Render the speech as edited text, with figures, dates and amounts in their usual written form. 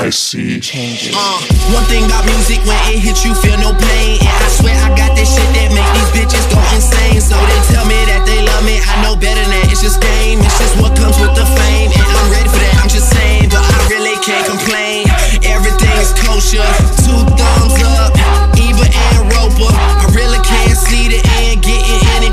I see changes. One thing about music, when it hits you, feel no pain. And I swear I got this shit that make these bitches go insane. So they tell me that they love me, I know better than that. It's just game, it's just what comes with the fame. And I'm ready for that, I'm just saying, but I really can't complain. Everything is kosher, 2 thumbs up.